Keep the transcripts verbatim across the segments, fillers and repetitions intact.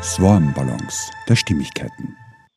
Swarmbalance der Stimmigkeiten.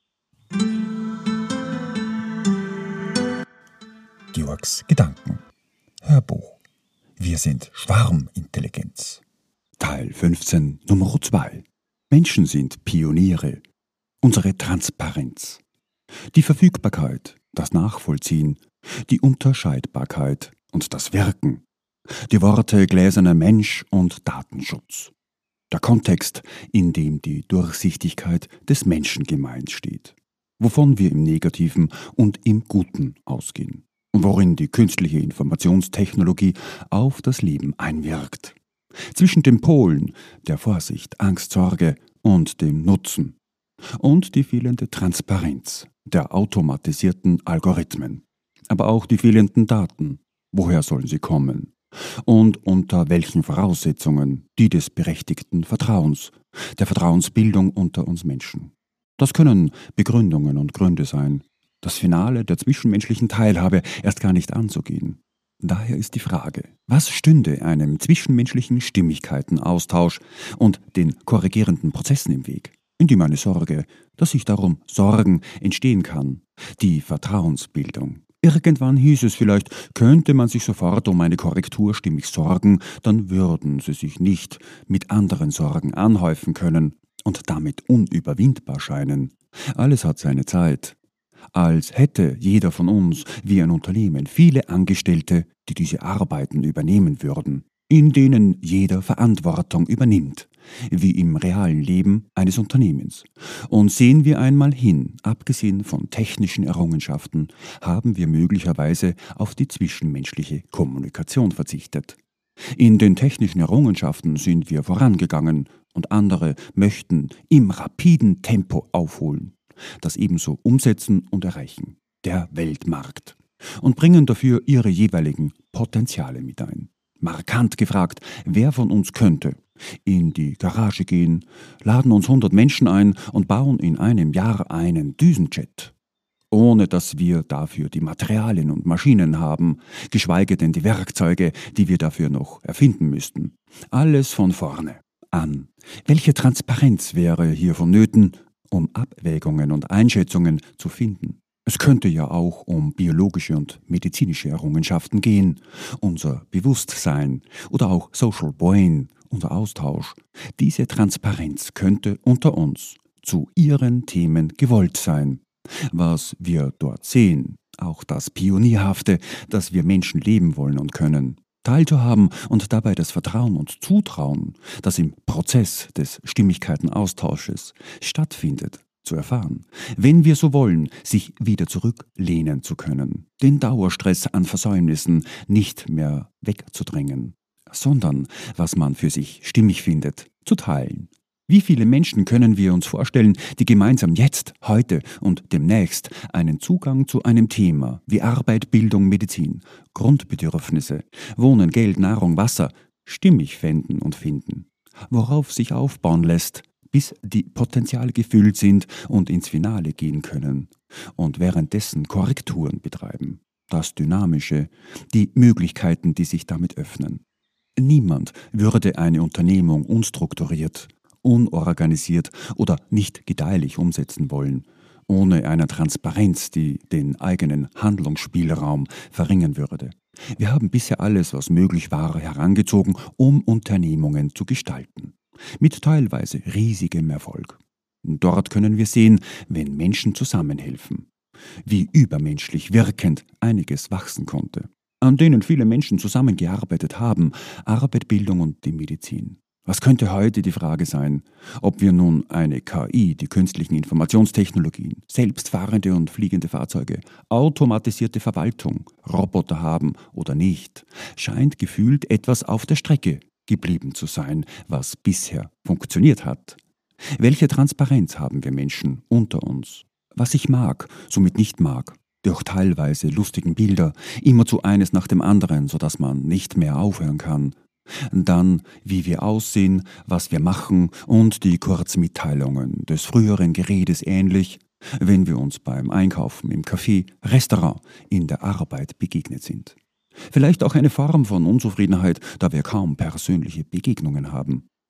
Georgs Gedanken. Hörbuch. Wir sind Schwarmintelligenz. Teil fünfzehn, Nummer zwei. Menschen sind Pioniere. Unsere Transparenz. Die Verfügbarkeit, das Nachvollziehen, die Unterscheidbarkeit und das Wirken. Die Worte gläserner Mensch und Datenschutz. Der Kontext, in dem die Durchsichtigkeit des Menschen gemeint steht. Wovon wir im Negativen und im Guten ausgehen. Und worin die künstliche Informationstechnologie auf das Leben einwirkt. Zwischen den Polen der Vorsicht, Angst, Sorge und dem Nutzen. Und die fehlende Transparenz der automatisierten Algorithmen. Aber auch die fehlenden Daten. Woher sollen sie kommen? Und unter welchen Voraussetzungen die des berechtigten Vertrauens, der Vertrauensbildung unter uns Menschen. Das können Begründungen und Gründe sein, das Finale der zwischenmenschlichen Teilhabe erst gar nicht anzugehen. Daher ist die Frage, was stünde einem zwischenmenschlichen Stimmigkeitenaustausch und den korrigierenden Prozessen im Weg, indem eine Sorge, dass sich darum Sorgen entstehen kann, die Vertrauensbildung. Irgendwann hieß es vielleicht, könnte man sich sofort um eine Korrektur stimmig sorgen, dann würden sie sich nicht mit anderen Sorgen anhäufen können und damit unüberwindbar scheinen. Alles hat seine Zeit. Als hätte jeder von uns wie ein Unternehmen viele Angestellte, die diese Arbeiten übernehmen würden, in denen jeder Verantwortung übernimmt, wie im realen Leben eines Unternehmens. Und sehen wir einmal hin, abgesehen von technischen Errungenschaften, haben wir möglicherweise auf die zwischenmenschliche Kommunikation verzichtet. In den technischen Errungenschaften sind wir vorangegangen und andere möchten im rapiden Tempo aufholen, das ebenso umsetzen und erreichen, der Weltmarkt, und bringen dafür ihre jeweiligen Potenziale mit ein. Markant gefragt, wer von uns könnte in die Garage gehen, laden uns hundert Menschen ein und bauen in einem Jahr einen Düsenjet, ohne dass wir dafür die Materialien und Maschinen haben, geschweige denn die Werkzeuge, die wir dafür noch erfinden müssten. Alles von vorne an. Welche Transparenz wäre hier vonnöten, um Abwägungen und Einschätzungen zu finden? Es könnte ja auch um biologische und medizinische Errungenschaften gehen, unser Bewusstsein oder auch Social Brain, unser Austausch. Diese Transparenz könnte unter uns zu ihren Themen gewollt sein. Was wir dort sehen, auch das Pionierhafte, das wir Menschen leben wollen und können, teilzuhaben und dabei das Vertrauen und Zutrauen, das im Prozess des Stimmigkeitenaustausches stattfindet, zu erfahren, wenn wir so wollen, sich wieder zurücklehnen zu können, den Dauerstress an Versäumnissen nicht mehr wegzudrängen, sondern, was man für sich stimmig findet, zu teilen. Wie viele Menschen können wir uns vorstellen, die gemeinsam jetzt, heute und demnächst einen Zugang zu einem Thema wie Arbeit, Bildung, Medizin, Grundbedürfnisse, Wohnen, Geld, Nahrung, Wasser stimmig fänden und finden, worauf sich aufbauen lässt, bis die Potenziale gefüllt sind und ins Finale gehen können und währenddessen Korrekturen betreiben. Das Dynamische, die Möglichkeiten, die sich damit öffnen. Niemand würde eine Unternehmung unstrukturiert, unorganisiert oder nicht gedeihlich umsetzen wollen, ohne eine Transparenz, die den eigenen Handlungsspielraum verringern würde. Wir haben bisher alles, was möglich war, herangezogen, um Unternehmungen zu gestalten. Mit teilweise riesigem Erfolg. Dort können wir sehen, wenn Menschen zusammenhelfen, wie übermenschlich wirkend einiges wachsen konnte, an denen viele Menschen zusammengearbeitet haben, Arbeit, Bildung und die Medizin. Was könnte heute die Frage sein, ob wir nun eine K I, die künstlichen Informationstechnologien, selbstfahrende und fliegende Fahrzeuge, automatisierte Verwaltung, Roboter haben oder nicht, scheint gefühlt etwas auf der Strecke geblieben zu sein, was bisher funktioniert hat. Welche Transparenz haben wir Menschen unter uns? Was ich mag, somit nicht mag, durch teilweise lustigen Bilder, immerzu eines nach dem anderen, sodass man nicht mehr aufhören kann. Dann, wie wir aussehen, was wir machen und die Kurzmitteilungen des früheren Geredes ähnlich, wenn wir uns beim Einkaufen im Café, Restaurant, in der Arbeit begegnet sind. Vielleicht auch eine Form von Unzufriedenheit, da wir kaum persönliche Begegnungen haben.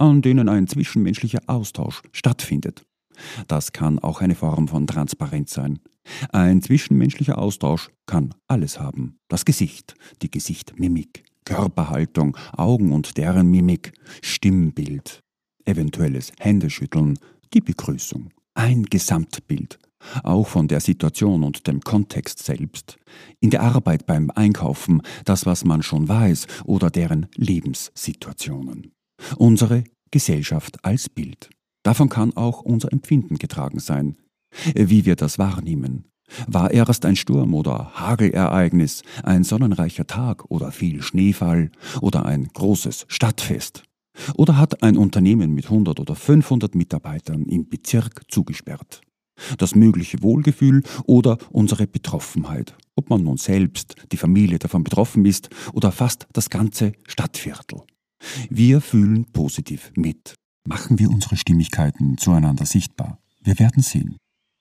an denen ein zwischenmenschlicher Austausch stattfindet. Das kann auch eine Form von Transparenz sein. Ein zwischenmenschlicher Austausch kann alles haben. Das Gesicht, die Gesichtmimik, Körperhaltung, Augen und deren Mimik, Stimmbild, eventuelles Händeschütteln, die Begrüßung. Ein Gesamtbild, auch von der Situation und dem Kontext selbst. In der Arbeit beim Einkaufen, das, was man schon weiß, oder deren Lebenssituationen. Unsere Gesellschaft als Bild. Davon kann auch unser Empfinden getragen sein. Wie wir das wahrnehmen. War erst ein Sturm oder Hagelereignis, ein sonnenreicher Tag oder viel Schneefall oder ein großes Stadtfest? Oder hat ein Unternehmen mit hundert oder fünfhundert Mitarbeitern im Bezirk zugesperrt? Das mögliche Wohlgefühl oder unsere Betroffenheit, ob man nun selbst, die Familie davon betroffen ist oder fast das ganze Stadtviertel. Wir fühlen positiv mit. Machen wir unsere Stimmigkeiten zueinander sichtbar. Wir werden sehen.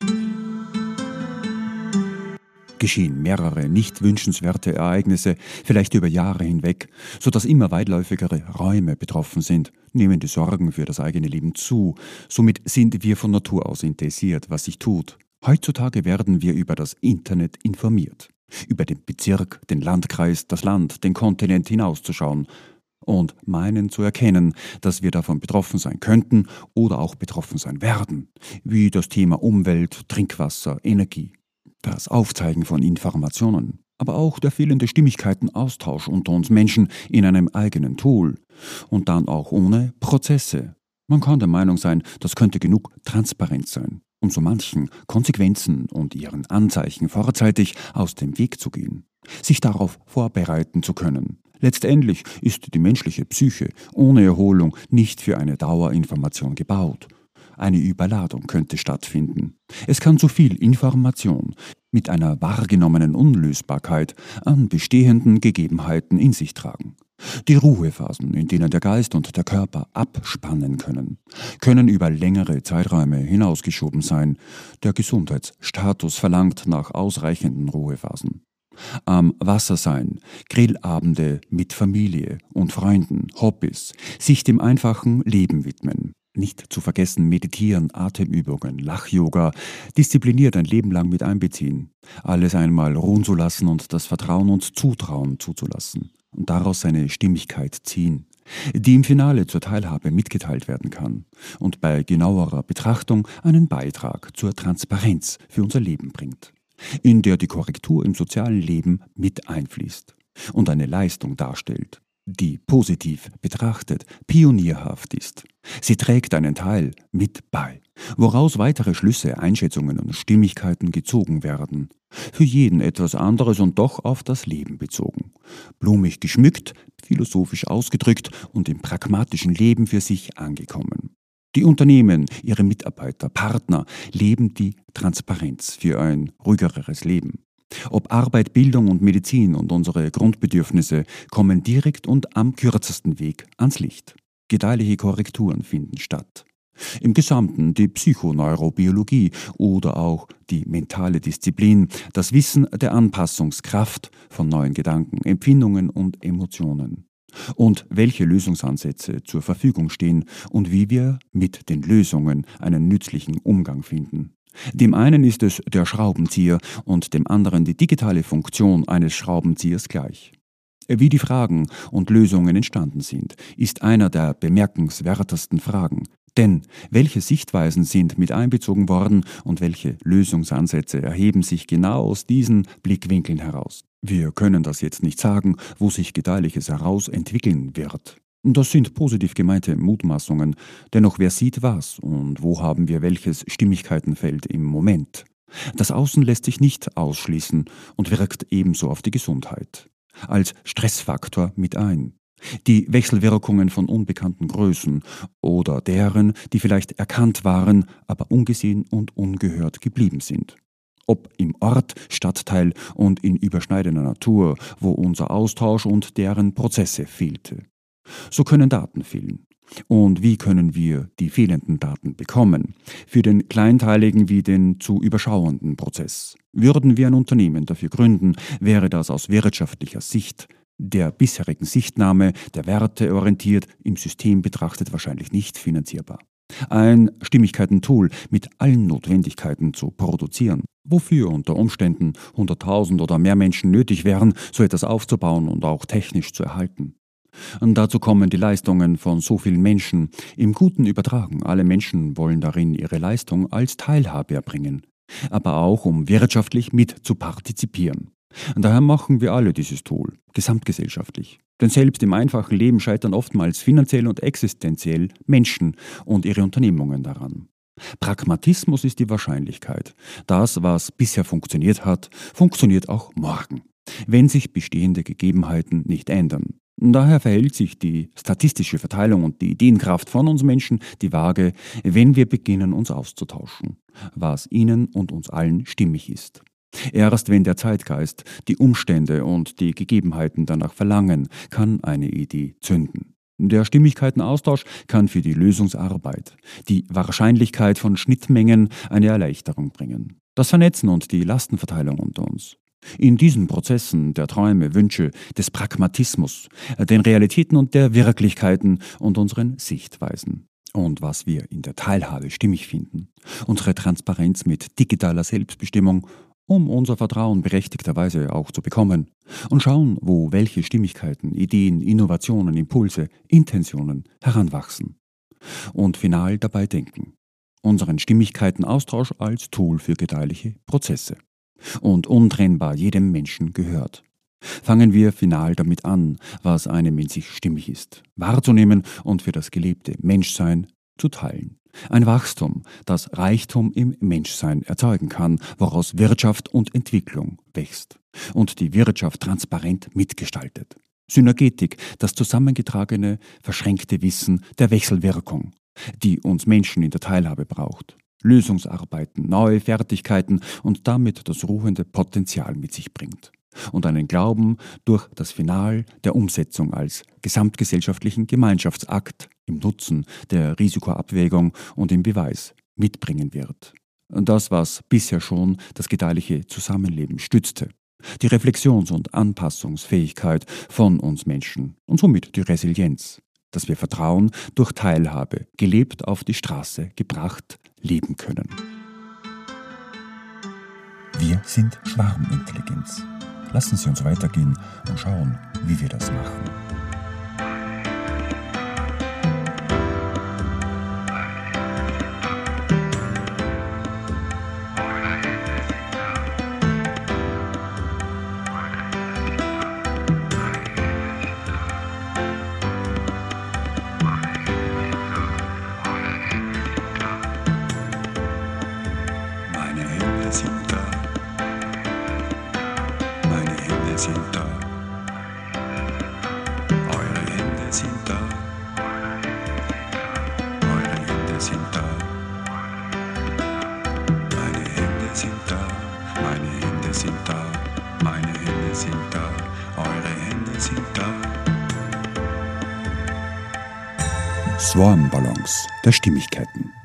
Geschehen mehrere nicht wünschenswerte Ereignisse, vielleicht über Jahre hinweg, sodass immer weitläufigere Räume betroffen sind, nehmen die Sorgen für das eigene Leben zu. Somit sind wir von Natur aus interessiert, was sich tut. Heutzutage werden wir über das Internet informiert. Über den Bezirk, den Landkreis, das Land, den Kontinent hinauszuschauen. Und meinen zu erkennen, dass wir davon betroffen sein könnten oder auch betroffen sein werden, wie das Thema Umwelt, Trinkwasser, Energie. Das Aufzeigen von Informationen, aber auch der fehlende Stimmigkeitenaustausch unter uns Menschen in einem eigenen Tool und dann auch ohne Prozesse. Man kann der Meinung sein, das könnte genug Transparenz sein, um so manchen Konsequenzen und ihren Anzeichen vorzeitig aus dem Weg zu gehen, sich darauf vorbereiten zu können. Letztendlich ist die menschliche Psyche ohne Erholung nicht für eine Dauerinformation gebaut. Eine Überladung könnte stattfinden. Es kann zu viel Information mit einer wahrgenommenen Unlösbarkeit an bestehenden Gegebenheiten in sich tragen. Die Ruhephasen, in denen der Geist und der Körper abspannen können, können über längere Zeiträume hinausgeschoben sein. Der Gesundheitsstatus verlangt nach ausreichenden Ruhephasen. Am Wasser sein, Grillabende mit Familie und Freunden, Hobbys, sich dem einfachen Leben widmen. Nicht zu vergessen meditieren, Atemübungen, Lach-Yoga, diszipliniert ein Leben lang mit einbeziehen. Alles einmal ruhen zu lassen und das Vertrauen und Zutrauen zuzulassen. Und daraus seine Stimmigkeit ziehen, die im Finale zur Teilhabe mitgeteilt werden kann und bei genauerer Betrachtung einen Beitrag zur Transparenz für unser Leben bringt, in der die Korrektur im sozialen Leben mit einfließt und eine Leistung darstellt, die positiv betrachtet pionierhaft ist. Sie trägt einen Teil mit bei, woraus weitere Schlüsse, Einschätzungen und Stimmigkeiten gezogen werden. Für jeden etwas anderes und doch auf das Leben bezogen. Blumig geschmückt, philosophisch ausgedrückt und im pragmatischen Leben für sich angekommen. Die Unternehmen, ihre Mitarbeiter, Partner leben die Transparenz für ein ruhigeres Leben. Ob Arbeit, Bildung und Medizin und unsere Grundbedürfnisse kommen direkt und am kürzesten Weg ans Licht. Gedeihliche Korrekturen finden statt. Im Gesamten die Psychoneurobiologie oder auch die mentale Disziplin, das Wissen der Anpassungskraft von neuen Gedanken, Empfindungen und Emotionen. Und welche Lösungsansätze zur Verfügung stehen und wie wir mit den Lösungen einen nützlichen Umgang finden. Dem einen ist es der Schraubenzieher und dem anderen die digitale Funktion eines Schraubenziehers gleich. Wie die Fragen und Lösungen entstanden sind, ist einer der bemerkenswertesten Fragen. Denn welche Sichtweisen sind mit einbezogen worden und welche Lösungsansätze erheben sich genau aus diesen Blickwinkeln heraus? Wir können das jetzt nicht sagen, wo sich Gedeihliches heraus entwickeln wird. Das sind positiv gemeinte Mutmaßungen, dennoch wer sieht was und wo haben wir welches Stimmigkeitenfeld im Moment. Das Außen lässt sich nicht ausschließen und wirkt ebenso auf die Gesundheit. Als Stressfaktor mit ein. Die Wechselwirkungen von unbekannten Größen oder deren, die vielleicht erkannt waren, aber ungesehen und ungehört geblieben sind. Ob im Ort, Stadtteil und in überschneidender Natur, wo unser Austausch und deren Prozesse fehlte. So können Daten fehlen. Und wie können wir die fehlenden Daten bekommen? Für den kleinteiligen wie den zu überschauenden Prozess. Würden wir ein Unternehmen dafür gründen, wäre das aus wirtschaftlicher Sicht der bisherigen Sichtnahme der Werte orientiert, im System betrachtet wahrscheinlich nicht finanzierbar. Ein Stimmigkeiten-Tool mit allen Notwendigkeiten zu produzieren, wofür unter Umständen hunderttausend oder mehr Menschen nötig wären, so etwas aufzubauen und auch technisch zu erhalten. Und dazu kommen die Leistungen von so vielen Menschen, im Guten übertragen. Alle Menschen wollen darin ihre Leistung als Teilhabe erbringen, aber auch um wirtschaftlich mit zu partizipieren. Und daher machen wir alle dieses Tool, gesamtgesellschaftlich. Denn selbst im einfachen Leben scheitern oftmals finanziell und existenziell Menschen und ihre Unternehmungen daran. Pragmatismus ist die Wahrscheinlichkeit. Das, was bisher funktioniert hat, funktioniert auch morgen, wenn sich bestehende Gegebenheiten nicht ändern. Daher verhält sich die statistische Verteilung und die Ideenkraft von uns Menschen die Waage, wenn wir beginnen, uns auszutauschen, was ihnen und uns allen stimmig ist. Erst wenn der Zeitgeist, die Umstände und die Gegebenheiten danach verlangen, kann eine Idee zünden. Der Stimmigkeitenaustausch kann für die Lösungsarbeit, die Wahrscheinlichkeit von Schnittmengen eine Erleichterung bringen. Das Vernetzen und die Lastenverteilung unter uns. In diesen Prozessen der Träume, Wünsche, des Pragmatismus, den Realitäten und der Wirklichkeiten und unseren Sichtweisen. Und was wir in der Teilhabe stimmig finden. Unsere Transparenz mit digitaler Selbstbestimmung, um unser Vertrauen berechtigterweise auch zu bekommen. Und schauen, wo welche Stimmigkeiten, Ideen, Innovationen, Impulse, Intentionen heranwachsen. Und final dabei denken. Unseren Stimmigkeitenaustausch als Tool für gedeihliche Prozesse. Und untrennbar jedem Menschen gehört. Fangen wir final damit an, was einem in sich stimmig ist, wahrzunehmen und für das gelebte Menschsein zu teilen. Ein Wachstum, das Reichtum im Menschsein erzeugen kann, woraus Wirtschaft und Entwicklung wächst und die Wirtschaft transparent mitgestaltet. Synergetik, das zusammengetragene, verschränkte Wissen der Wechselwirkung, die uns Menschen in der Teilhabe braucht. Lösungsarbeiten, neue Fertigkeiten und damit das ruhende Potenzial mit sich bringt. Und einen Glauben durch das Final der Umsetzung als gesamtgesellschaftlichen Gemeinschaftsakt im Nutzen der Risikoabwägung und im Beweis mitbringen wird. Das, was bisher schon das gedeihliche Zusammenleben stützte. Die Reflexions- und Anpassungsfähigkeit von uns Menschen und somit die Resilienz, dass wir Vertrauen durch Teilhabe, gelebt auf die Straße gebracht, leben können. Wir sind Schwarmintelligenz. Lassen Sie uns weitergehen und schauen, wie wir das machen. Meine Hände sind da. Meine Hände sind da. Eure Hände sind da. Eure Hände sind da. Meine Hände sind da. Meine Hände sind da. Meine Hände sind da. Eure Hände sind da. Swarm Balance der Stimmigkeiten.